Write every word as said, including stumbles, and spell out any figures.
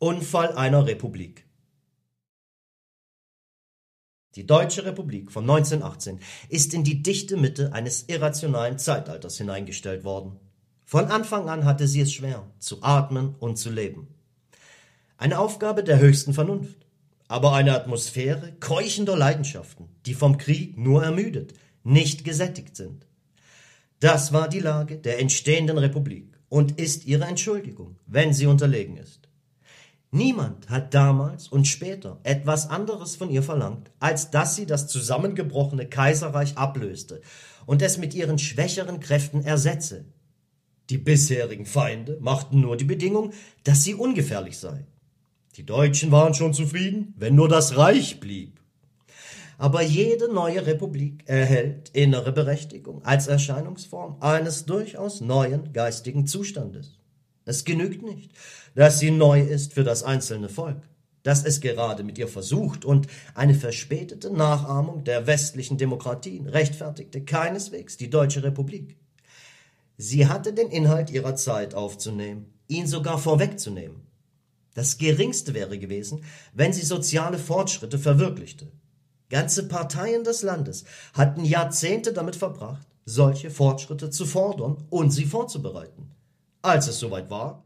Unfall einer Republik. Die Deutsche Republik von neunzehnhundertachtzehn ist in die dichte Mitte eines irrationalen Zeitalters hineingestellt worden. Von Anfang an hatte sie es schwer, zu atmen und zu leben. Eine Aufgabe der höchsten Vernunft, aber eine Atmosphäre keuchender Leidenschaften, die vom Krieg nur ermüdet, nicht gesättigt sind. Das war die Lage der entstehenden Republik und ist ihre Entschuldigung, wenn sie unterlegen ist. Niemand hat damals und später etwas anderes von ihr verlangt, als dass sie das zusammengebrochene Kaiserreich ablöste und es mit ihren schwächeren Kräften ersetze. Die bisherigen Feinde machten nur die Bedingung, dass sie ungefährlich sei. Die Deutschen waren schon zufrieden, wenn nur das Reich blieb. Aber jede neue Republik erhält innere Berechtigung als Erscheinungsform eines durchaus neuen geistigen Zustandes. Es genügt nicht, dass sie neu ist für das einzelne Volk, dass es gerade mit ihr versucht, und eine verspätete Nachahmung der westlichen Demokratien rechtfertigte keineswegs die Deutsche Republik. Sie hatte den Inhalt ihrer Zeit aufzunehmen, ihn sogar vorwegzunehmen. Das Geringste wäre gewesen, wenn sie soziale Fortschritte verwirklichte. Ganze Parteien des Landes hatten Jahrzehnte damit verbracht, solche Fortschritte zu fordern und sie vorzubereiten. Als es soweit war,